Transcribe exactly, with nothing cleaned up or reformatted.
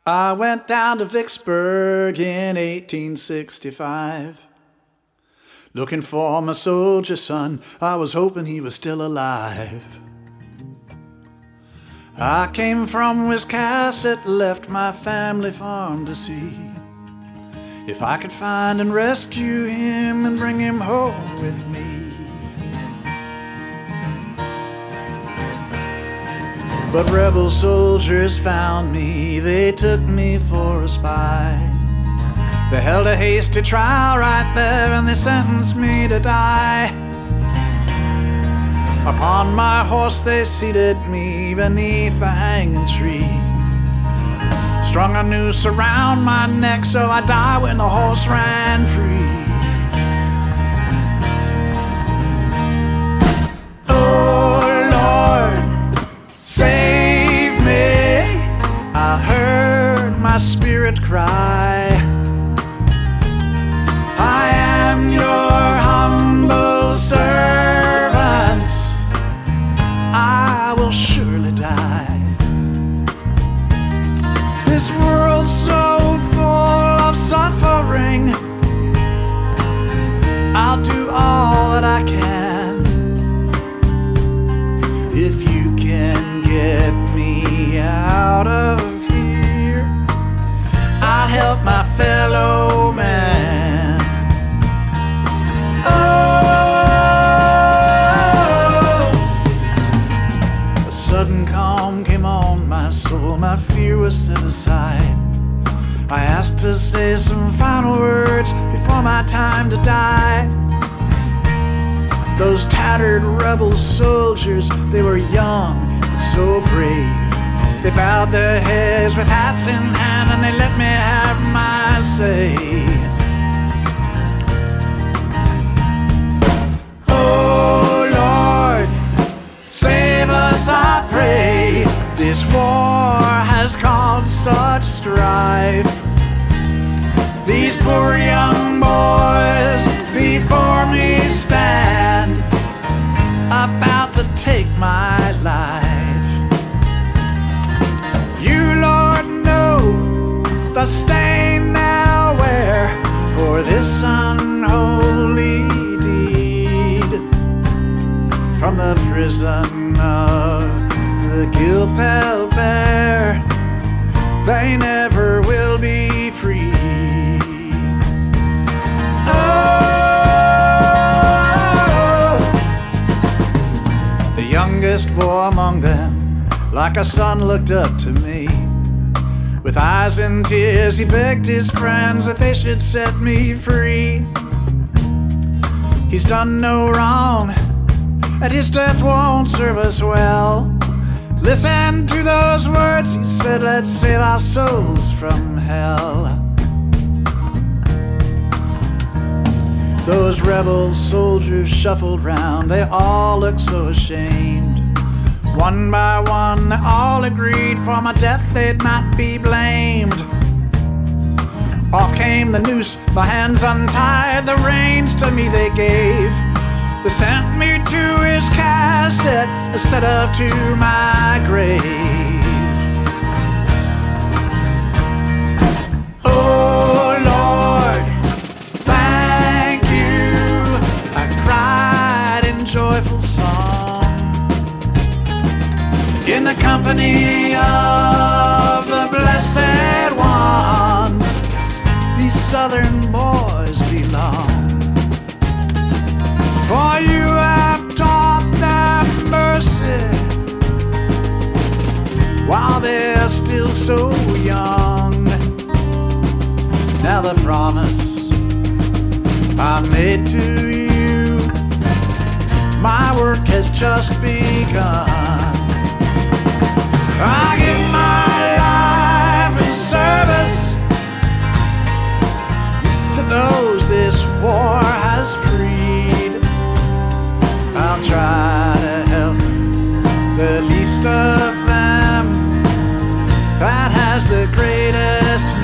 I went down to Vicksburg in eighteen sixty-five, looking for my soldier son. I was hoping he was still alive. I came from Wiscasset, left my family farm to see if I could find and rescue him and bring him home with me. But rebel soldiers found me, they took me for a spy. They held a hasty trial right there and they sentenced me to die. Upon my horse they seated me beneath a hanging tree, strung a noose around my neck so I'd die when the horse ran free. Oh Lord, save me, I heard my spirit cry. I am your humble servant, I will surely die. This world's so full of suffering, I'll do all that I can. If you can get me out of here, I'll help my fellow man. Oh, a sudden calm came on my soul, my fear was set aside. I asked to say some final words before my time to die. Those tattered rebel soldiers, they were young and so brave. They bowed their heads with hats in hand and they let me have my say. Oh Lord, save us, I pray. This war has caused such strife. These poor young boys before me stand, about to take my life. You, Lord, know the stain they'll wear for this unholy deed. From the prison of the guilt-held bear, they never will be free. Oh, the youngest boy among them, like a son, looked up to me. With eyes in tears, he begged his friends that they should set me free. He's done no wrong, and his death won't serve us well. Listen to those words he said, let's save our souls from hell. Those rebel soldiers shuffled round, they all looked so ashamed. One by one, they all agreed for my death they'd not be blamed. Off came the noose, my hands untied, the reins to me they gave. They sent me to his casket instead of to my grave. Oh Lord, thank you, I cried in joyful song, in the company of the blessed ones. These southern boys belong. For you have taught them mercy while they're still so young. Now the promise I made to you, my work has just begun. I give my life in service to those this war has freed. I'll try to help the least of them that has the greatest need.